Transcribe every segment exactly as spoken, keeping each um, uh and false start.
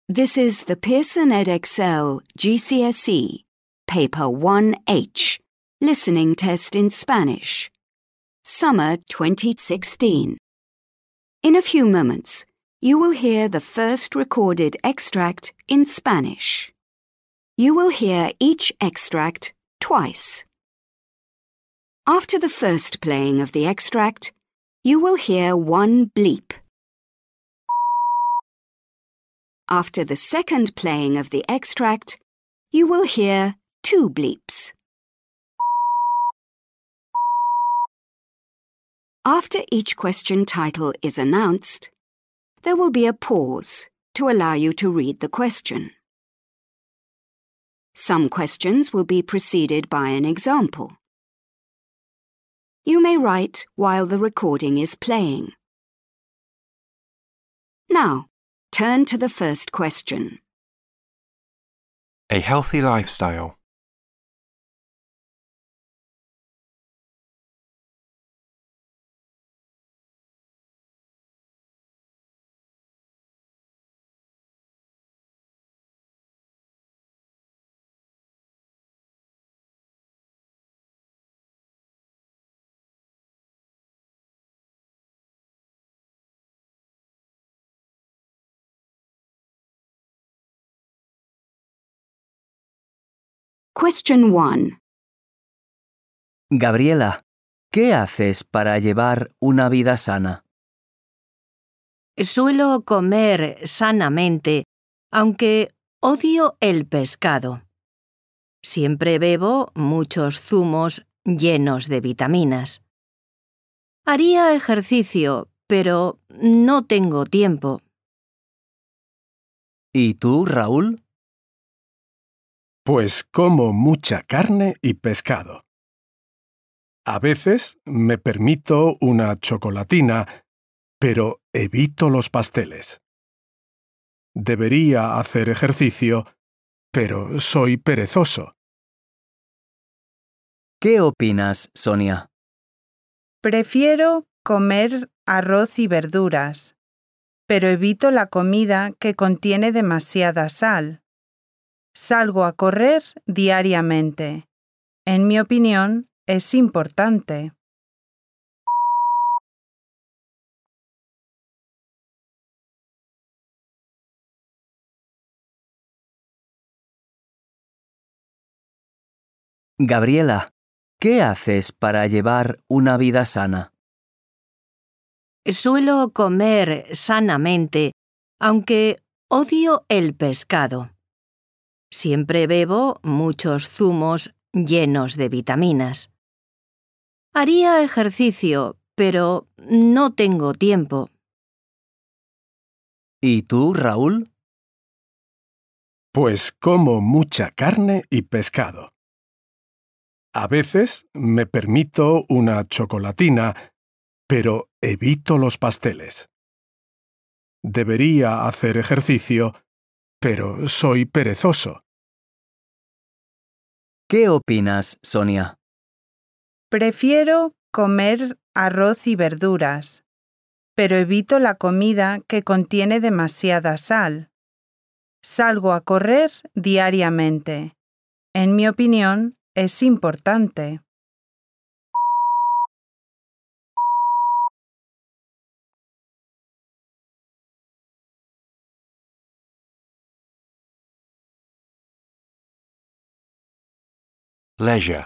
This is the Pearson EdXL G C S E, Paper one H, Listening Test in Spanish, Summer twenty sixteen. In a few moments, you will hear the first recorded extract in Spanish. You will hear each extract twice. After the first playing of the extract, you will hear one bleep. After the second playing of the extract, you will hear two bleeps. After each question title is announced, there will be a pause to allow you to read the question. Some questions will be preceded by an example. You may write while the recording is playing. Now, turn to the first question. A healthy lifestyle. Question one. Gabriela, ¿qué haces para llevar una vida sana? Suelo comer sanamente, aunque odio el pescado. Siempre bebo muchos zumos llenos de vitaminas. Haría ejercicio, pero no tengo tiempo. ¿Y tú, Raúl? Pues como mucha carne y pescado. A veces me permito una chocolatina, pero evito los pasteles. Debería hacer ejercicio, pero soy perezoso. ¿Qué opinas, Sonia? Prefiero comer arroz y verduras, pero evito la comida que contiene demasiada sal. Salgo a correr diariamente. En mi opinión, es importante. Gabriela, ¿qué haces para llevar una vida sana? Suelo comer sanamente, aunque odio el pescado. Siempre bebo muchos zumos llenos de vitaminas. Haría ejercicio, pero no tengo tiempo. ¿Y tú, Raúl? Pues como mucha carne y pescado. A veces me permito una chocolatina, pero evito los pasteles. Debería hacer ejercicio, pero soy perezoso. ¿Qué opinas, Sonia? Prefiero comer arroz y verduras, pero evito la comida que contiene demasiada sal. Salgo a correr diariamente. En mi opinión, es importante. Leisure.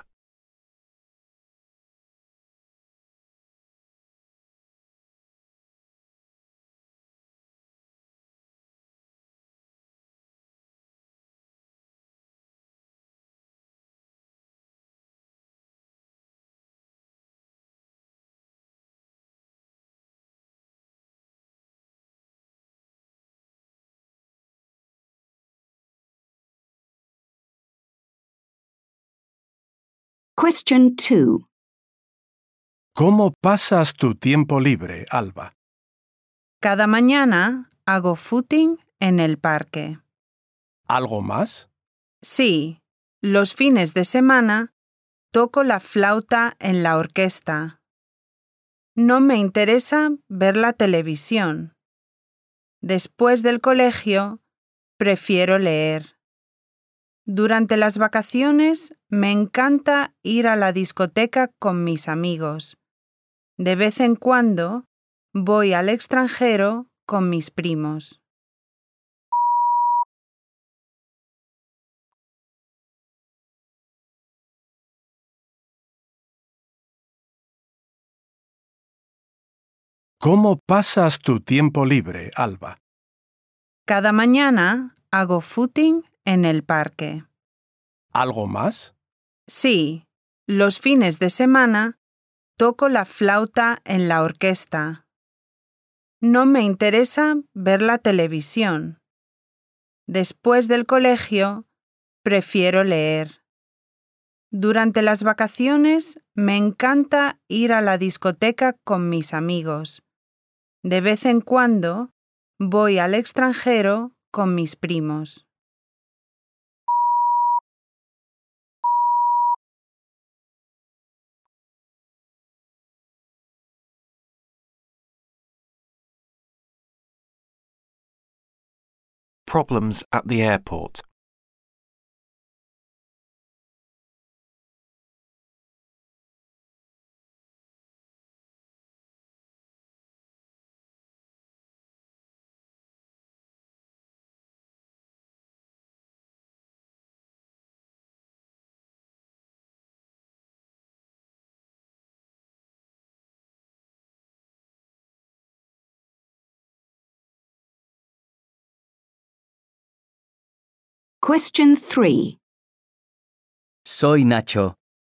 Question two. ¿Cómo pasas tu tiempo libre, Alba? Cada mañana hago footing en el parque. ¿Algo más? Sí, los fines de semana toco la flauta en la orquesta. No me interesa ver la televisión. Después del colegio, prefiero leer. Durante las vacaciones me encanta ir a la discoteca con mis amigos. De vez en cuando voy al extranjero con mis primos. ¿Cómo pasas tu tiempo libre, Alba? Cada mañana hago footing en el parque. ¿Algo más? Sí, los fines de semana toco la flauta en la orquesta. No me interesa ver la televisión. Después del colegio, prefiero leer. Durante las vacaciones me encanta ir a la discoteca con mis amigos. De vez en cuando voy al extranjero con mis primos. Problems at the airport. Question three. Soy Nacho.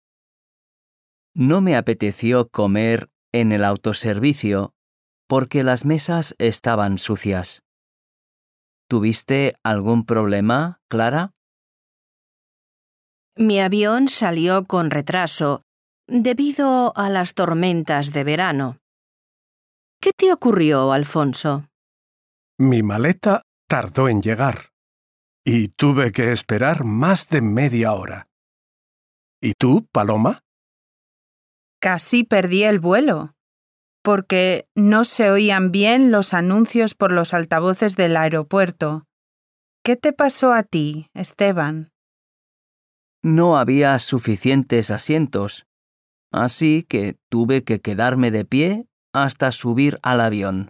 No me apeteció comer en el autoservicio porque las mesas estaban sucias. ¿Tuviste algún problema, Clara? Mi avión salió con retraso debido a las tormentas de verano. ¿Qué te ocurrió, Alfonso? Mi maleta tardó en llegar y tuve que esperar más de media hora. ¿Y tú, Paloma? Casi perdí el vuelo, porque no se oían bien los anuncios por los altavoces del aeropuerto. ¿Qué te pasó a ti, Esteban? No había suficientes asientos, así que tuve que quedarme de pie hasta subir al avión.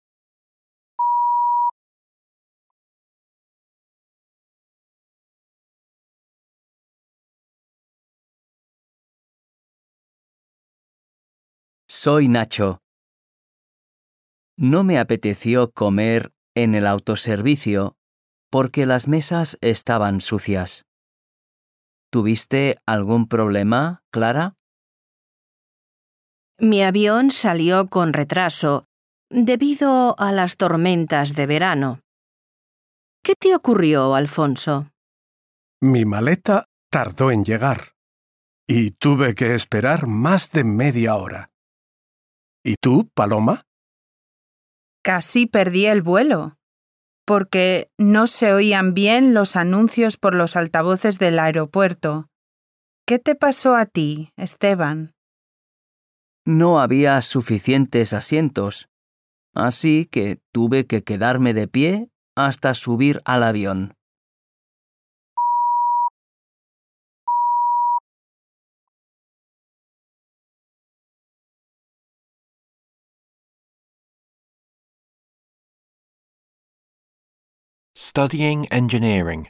Soy Nacho. No me apeteció comer en el autoservicio porque las mesas estaban sucias. ¿Tuviste algún problema, Clara? Mi avión salió con retraso debido a las tormentas de verano. ¿Qué te ocurrió, Alfonso? Mi maleta tardó en llegar y tuve que esperar más de media hora. ¿Y tú, Paloma? Casi perdí el vuelo, porque no se oían bien los anuncios por los altavoces del aeropuerto. ¿Qué te pasó a ti, Esteban? No había suficientes asientos, así que tuve que quedarme de pie hasta subir al avión. Studying engineering.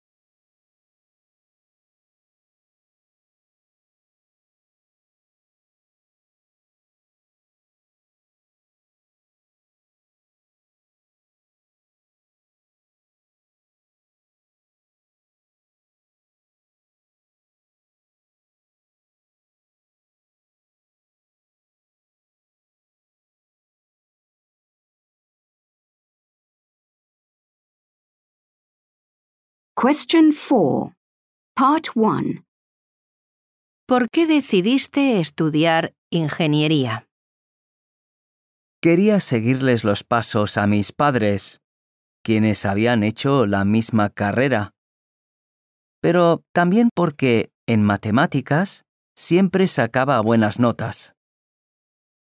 Question four. Part one. ¿Por qué decidiste estudiar ingeniería? Quería seguirles los pasos a mis padres, quienes habían hecho la misma carrera. Pero también porque, en matemáticas, siempre sacaba buenas notas.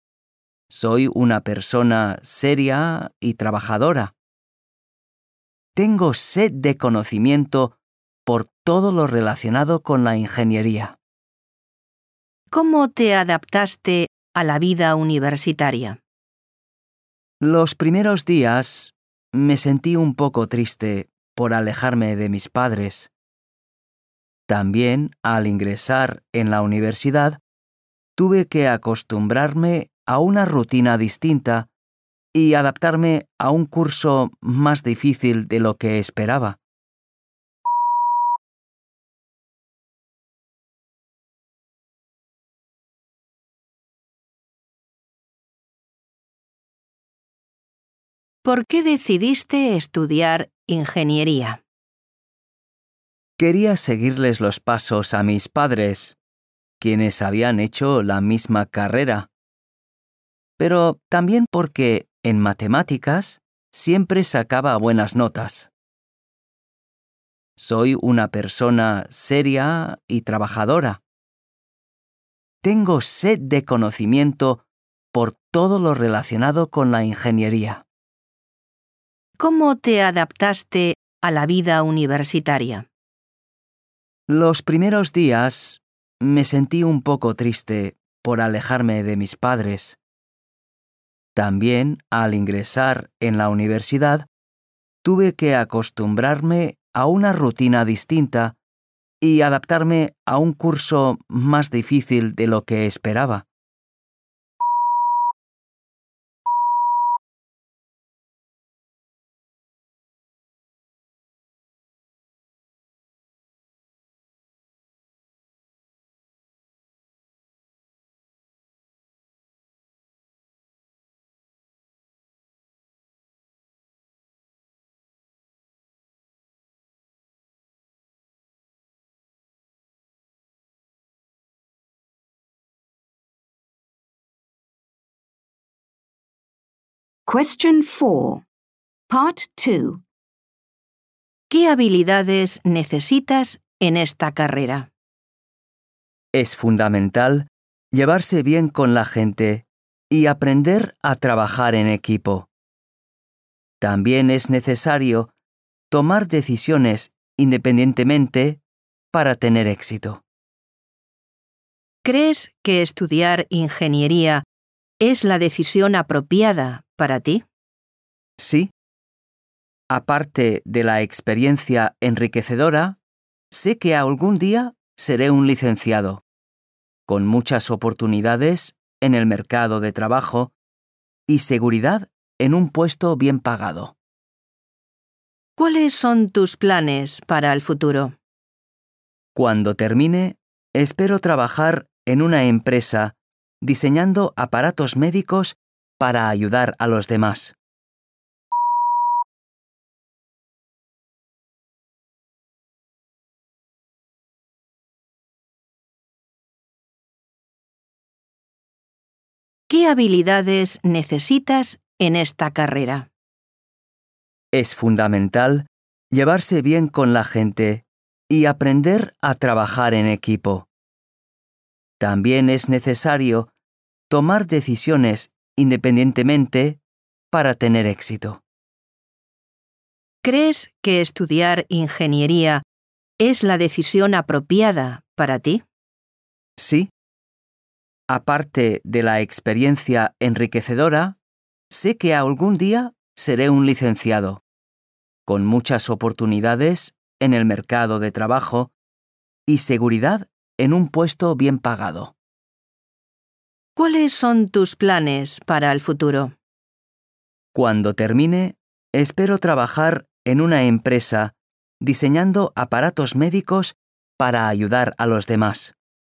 Soy una persona seria y trabajadora. Tengo sed de conocimiento por todo lo relacionado con la ingeniería. ¿Cómo te adaptaste a la vida universitaria? Los primeros días me sentí un poco triste por alejarme de mis padres. También, al ingresar en la universidad, tuve que acostumbrarme a una rutina distinta y adaptarme a un curso más difícil de lo que esperaba. ¿Por qué decidiste estudiar ingeniería? Quería seguirles los pasos a mis padres, quienes habían hecho la misma carrera, pero también porque en matemáticas siempre sacaba buenas notas. Soy una persona seria y trabajadora. Tengo sed de conocimiento por todo lo relacionado con la ingeniería. ¿Cómo te adaptaste a la vida universitaria? Los primeros días me sentí un poco triste por alejarme de mis padres. También, al ingresar en la universidad, tuve que acostumbrarme a una rutina distinta y adaptarme a un curso más difícil de lo que esperaba. Question four. Part two. ¿Qué habilidades necesitas en esta carrera? Es fundamental llevarse bien con la gente y aprender a trabajar en equipo. También es necesario tomar decisiones independientemente para tener éxito. ¿Crees que estudiar ingeniería es la decisión apropiada para ti? Sí. Aparte de la experiencia enriquecedora, sé que algún día seré un licenciado, con muchas oportunidades en el mercado de trabajo y seguridad en un puesto bien pagado. ¿Cuáles son tus planes para el futuro? Cuando termine, espero trabajar en una empresa diseñando aparatos médicos para ayudar a los demás. ¿Qué habilidades necesitas en esta carrera? Es fundamental llevarse bien con la gente y aprender a trabajar en equipo. También es necesario tomar decisiones independientemente para tener éxito. ¿Crees que estudiar ingeniería es la decisión apropiada para ti? Sí. Aparte de la experiencia enriquecedora, sé que algún día seré un licenciado, con muchas oportunidades en el mercado de trabajo y seguridad en un puesto bien pagado. ¿Cuáles son tus planes para el futuro? Cuando termine, espero trabajar en una empresa diseñando aparatos médicos para ayudar a los demás.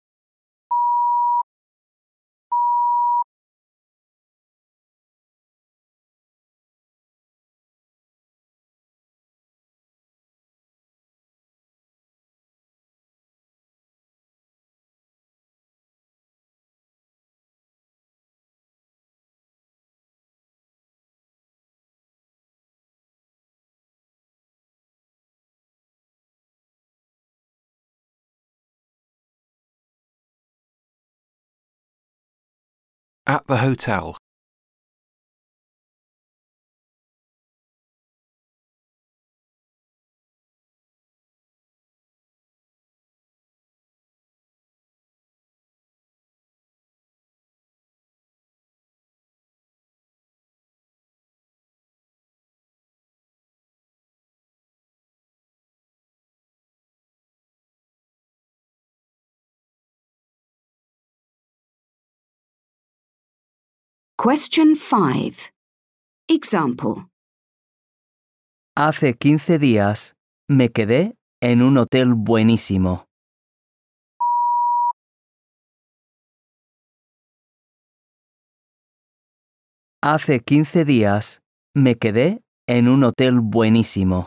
At the hotel. Question five. Example. Hace quince días me quedé en un hotel buenísimo. Hace quince días me quedé en un hotel buenísimo.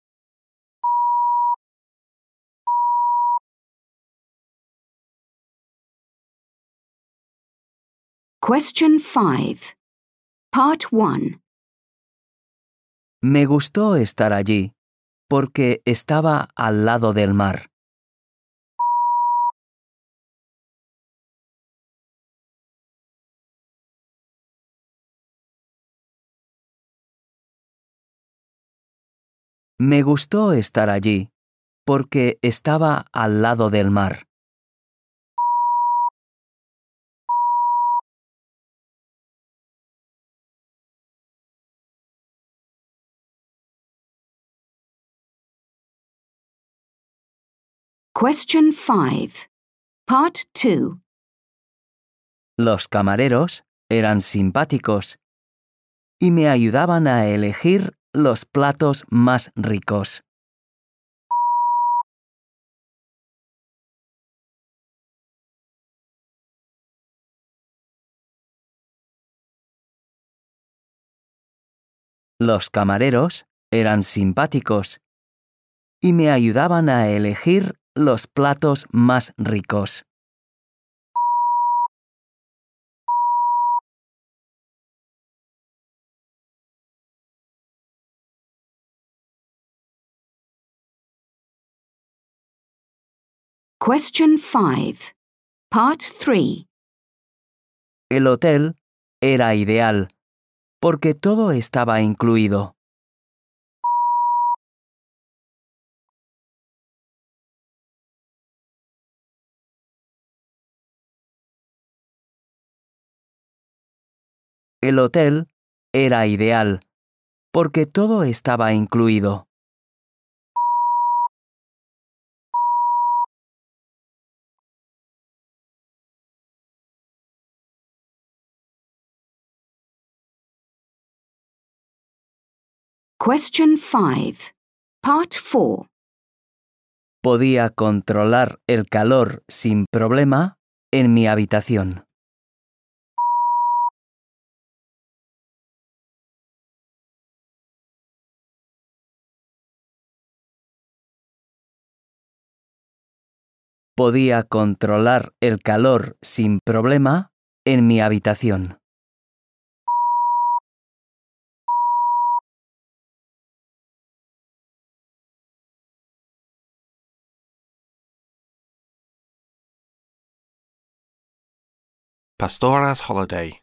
Question five. Part one. Me gustó estar allí porque estaba al lado del mar. Me gustó estar allí porque estaba al lado del mar. Question five. Part two. Los camareros eran simpáticos y me ayudaban a elegir los platos más ricos. Los camareros eran simpáticos y me ayudaban a elegir los platos más ricos. Question five. Part three. El hotel era ideal porque todo estaba incluido. El hotel era ideal porque todo estaba incluido. Question five. Part four. Podía controlar el calor sin problema en mi habitación. Podía controlar el calor sin problema en mi habitación. Pastora's Holiday.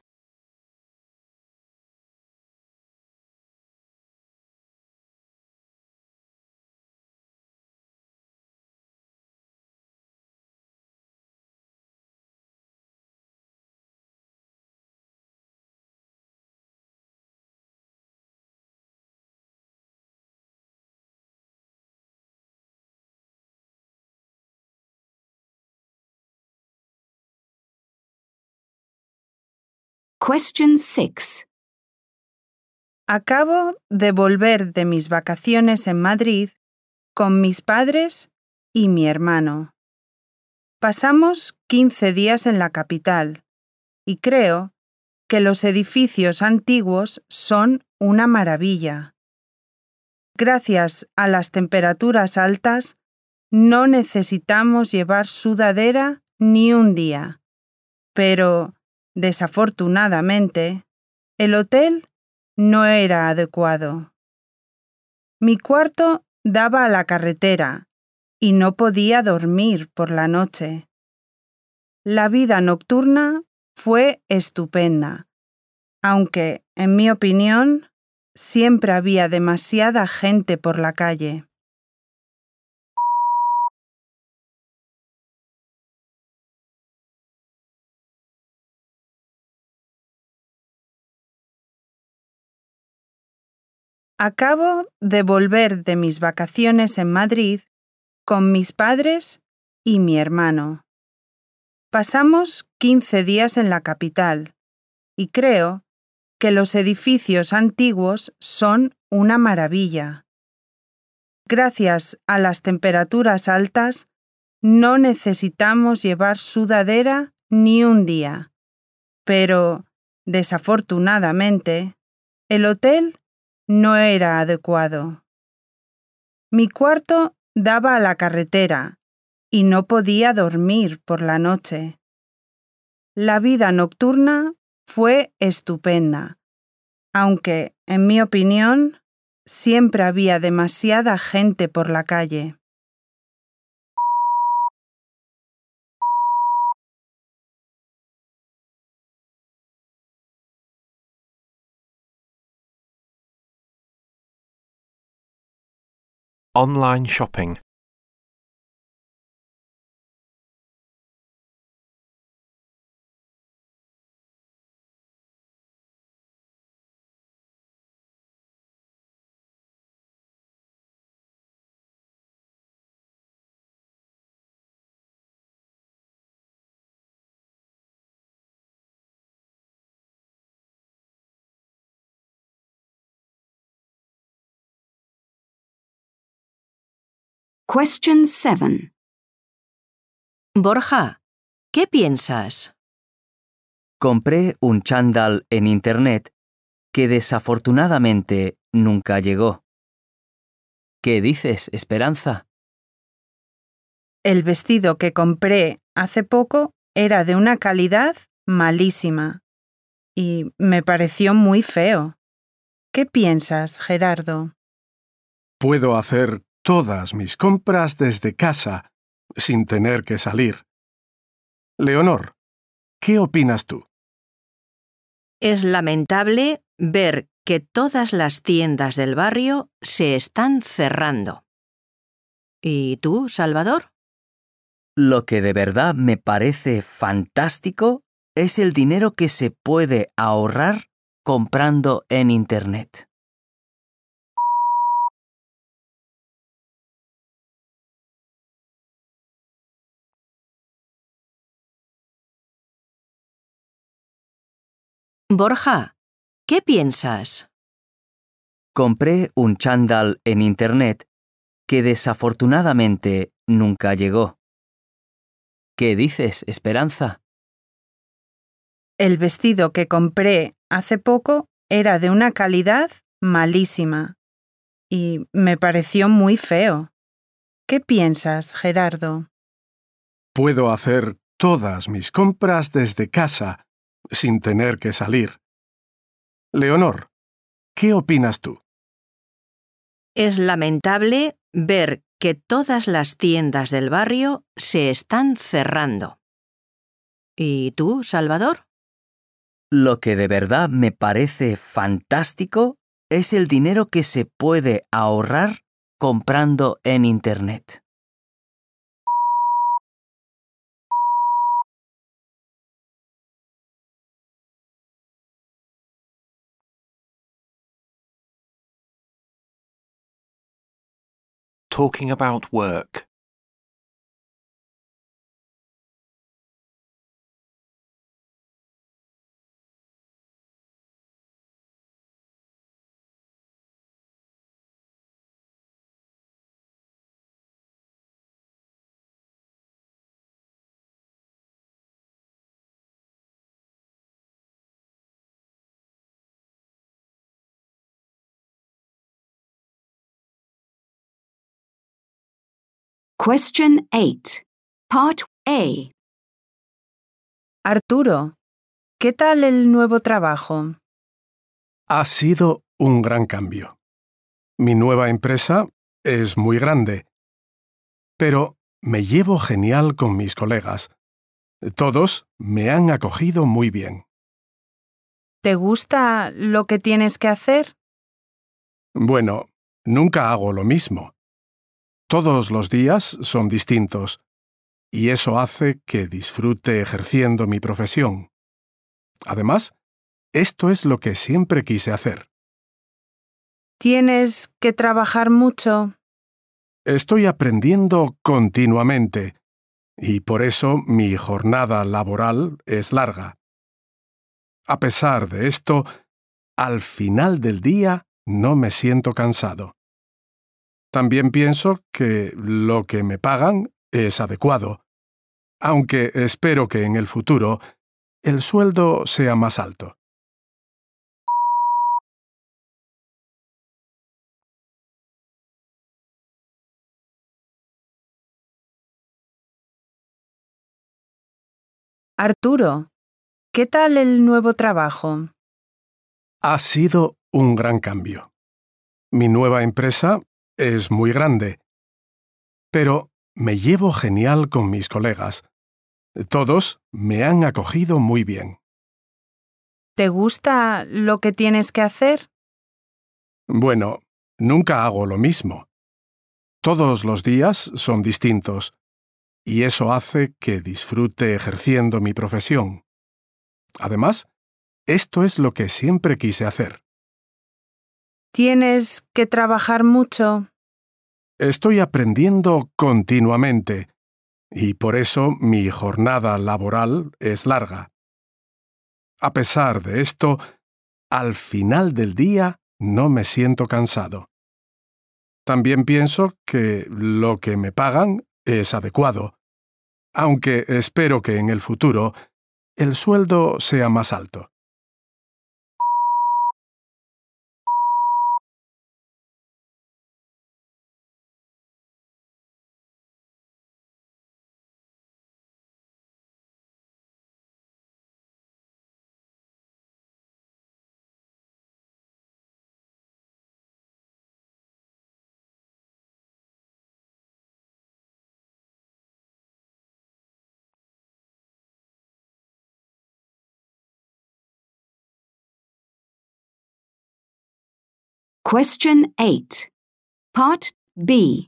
Question six. Acabo de volver de mis vacaciones en Madrid con mis padres y mi hermano. Pasamos quince días en la capital y creo que los edificios antiguos son una maravilla. Gracias a las temperaturas altas, no necesitamos llevar sudadera ni un día, pero, desafortunadamente, el hotel no era adecuado. Mi cuarto daba a la carretera y no podía dormir por la noche. La vida nocturna fue estupenda, aunque, en mi opinión, siempre había demasiada gente por la calle. Acabo de volver de mis vacaciones en Madrid con mis padres y mi hermano. Pasamos quince días en la capital y creo que los edificios antiguos son una maravilla. Gracias a las temperaturas altas, no necesitamos llevar sudadera ni un día. Pero, desafortunadamente, el hotel no era adecuado. Mi cuarto daba a la carretera y no podía dormir por la noche. La vida nocturna fue estupenda, aunque, en mi opinión, siempre había demasiada gente por la calle. Online shopping. Question seven. Borja, ¿qué piensas? Compré un chándal en Internet que desafortunadamente nunca llegó. ¿Qué dices, Esperanza? El vestido que compré hace poco era de una calidad malísima y me pareció muy feo. ¿Qué piensas, Gerardo? Puedo hacer todas mis compras desde casa, sin tener que salir. Leonor, ¿qué opinas tú? Es lamentable ver que todas las tiendas del barrio se están cerrando. ¿Y tú, Salvador? Lo que de verdad me parece fantástico es el dinero que se puede ahorrar comprando en Internet. Borja, ¿qué piensas? Compré un chándal en Internet que desafortunadamente nunca llegó. ¿Qué dices, Esperanza? El vestido que compré hace poco era de una calidad malísima y me pareció muy feo. ¿Qué piensas, Gerardo? Puedo hacer todas mis compras desde casa, sin tener que salir. Leonor, ¿qué opinas tú? Es lamentable ver que todas las tiendas del barrio se están cerrando. ¿Y tú, Salvador? Lo que de verdad me parece fantástico es el dinero que se puede ahorrar comprando en Internet. Talking about work. Question eight. Part A. Arturo, ¿qué tal el nuevo trabajo? Ha sido un gran cambio. Mi nueva empresa es muy grande, pero me llevo genial con mis colegas. Todos me han acogido muy bien. ¿Te gusta lo que tienes que hacer? Bueno, nunca hago lo mismo. Todos los días son distintos, y eso hace que disfrute ejerciendo mi profesión. Además, esto es lo que siempre quise hacer. ¿Tienes que trabajar mucho? Estoy aprendiendo continuamente, y por eso mi jornada laboral es larga. A pesar de esto, al final del día no me siento cansado. También pienso que lo que me pagan es adecuado, aunque espero que en el futuro el sueldo sea más alto. Arturo, ¿qué tal el nuevo trabajo? Ha sido un gran cambio. Mi nueva empresa es muy grande, pero me llevo genial con mis colegas. Todos me han acogido muy bien. ¿Te gusta lo que tienes que hacer? Bueno, nunca hago lo mismo. Todos los días son distintos, y eso hace que disfrute ejerciendo mi profesión. Además, esto es lo que siempre quise hacer. ¿Tienes que trabajar mucho? Estoy aprendiendo continuamente, y por eso mi jornada laboral es larga. A pesar de esto, al final del día no me siento cansado. También pienso que lo que me pagan es adecuado, aunque espero que en el futuro el sueldo sea más alto. Question eight. Part B.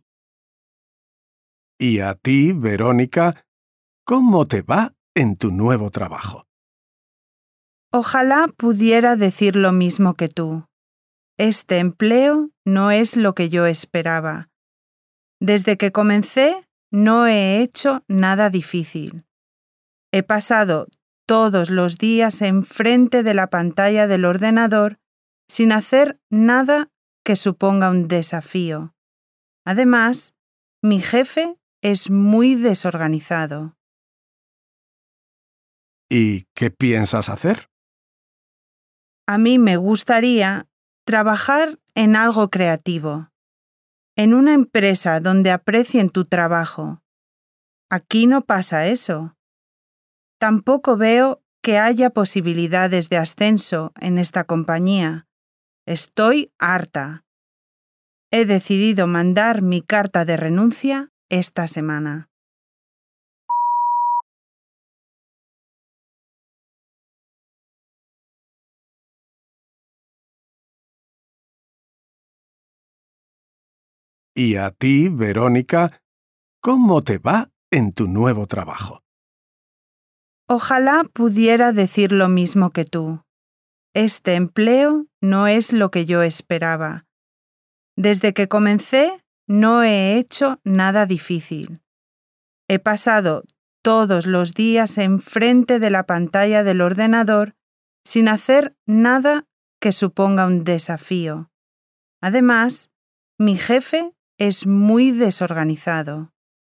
Y a ti, Verónica, ¿cómo te va en tu nuevo trabajo? Ojalá pudiera decir lo mismo que tú. Este empleo no es lo que yo esperaba. Desde que comencé, no he hecho nada difícil. He pasado todos los días enfrente de la pantalla del ordenador sin hacer nada que suponga un desafío. Además, mi jefe es muy desorganizado. ¿Y qué piensas hacer? A mí me gustaría trabajar en algo creativo, en una empresa donde aprecien tu trabajo. Aquí no pasa eso. Tampoco veo que haya posibilidades de ascenso en esta compañía. Estoy harta. He decidido mandar mi carta de renuncia esta semana. Y a ti, Verónica, ¿cómo te va en tu nuevo trabajo? Ojalá pudiera decir lo mismo que tú. Este empleo no es lo que yo esperaba. Desde que comencé, no he hecho nada difícil. He pasado todos los días enfrente de la pantalla del ordenador sin hacer nada que suponga un desafío. Además, mi jefe es muy desorganizado.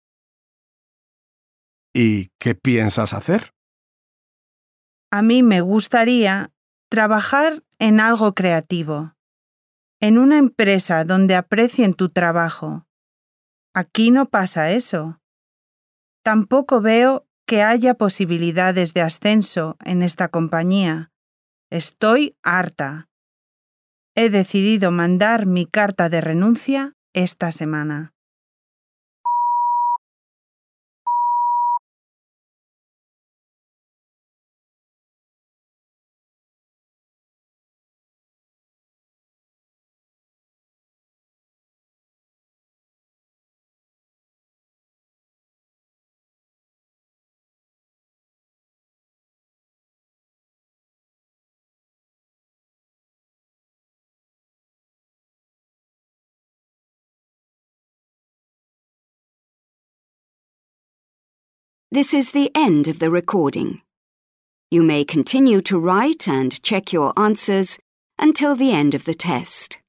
¿Y qué piensas hacer? A mí me gustaría trabajar en algo creativo, en una empresa donde aprecien tu trabajo. Aquí no pasa eso. Tampoco veo que haya posibilidades de ascenso en esta compañía. Estoy harta. He decidido mandar mi carta de renuncia esta semana. This is the end of the recording. You may continue to write and check your answers until the end of the test.